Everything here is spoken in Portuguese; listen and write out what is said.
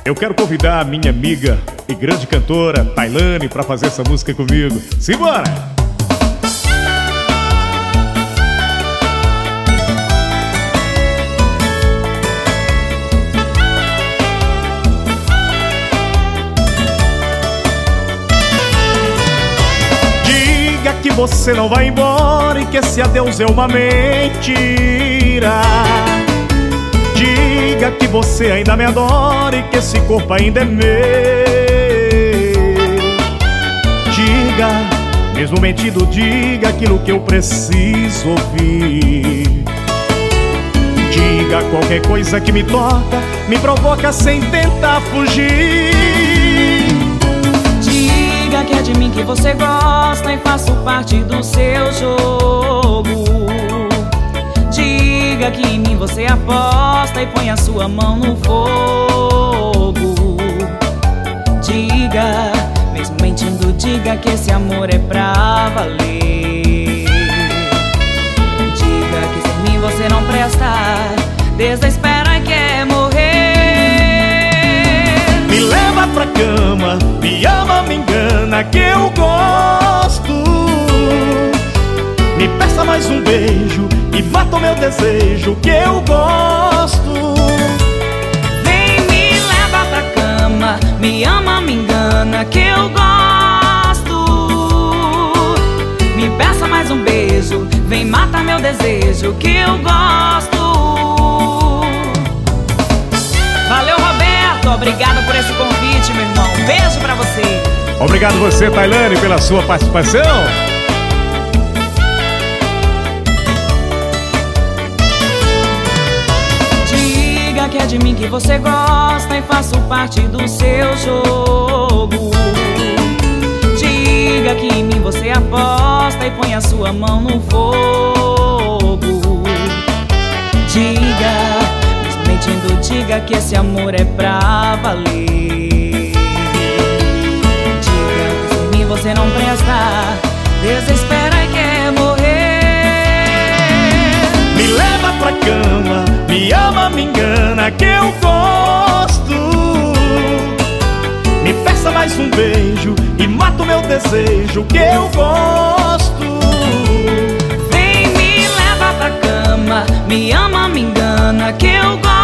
Eu quero convidar a minha amiga e grande cantora Tailane pra fazer essa música comigo. Simbora! Diga que você não vai embora e que esse adeus é uma mentira. Diga que você ainda me adora e que esse corpo ainda é meu. Diga, mesmo mentindo, diga aquilo que eu preciso ouvir. Diga qualquer coisa que me toca, me provoca sem tentar fugir. Diga que é de mim que você gosta e faço parte do seu jogo. Diga que em mim você aposta e põe a sua mão no fogo. Diga, mesmo mentindo, diga que esse amor é pra valer. Diga que sem mim você não presta, desde a espera e quer morrer. Me leva pra cama, me ama, me engana que eu gosto. Me peça mais um beijo e mata o meu desejo que eu gosto. Vem, me leva pra cama, me ama, me engana que eu gosto. Me peça mais um beijo, vem, mata meu desejo que eu gosto. Valeu, Roberto, obrigado por esse convite, meu irmão. Beijo pra você. Obrigado você, Tailane, pela sua participação. Que é de mim que você gosta e faço parte do seu jogo. Diga que em mim você aposta e põe a sua mão no fogo. Diga, mesmo mentindo, diga que esse amor é pra valer. Diga que sem mim você não presta, desespera e quer morrer. Me leva pra cama, me ama, me engana que eu gosto. Me peça mais um beijo e mata o meu desejo que eu gosto. Vem, me leva pra cama, me ama, me engana que eu gosto.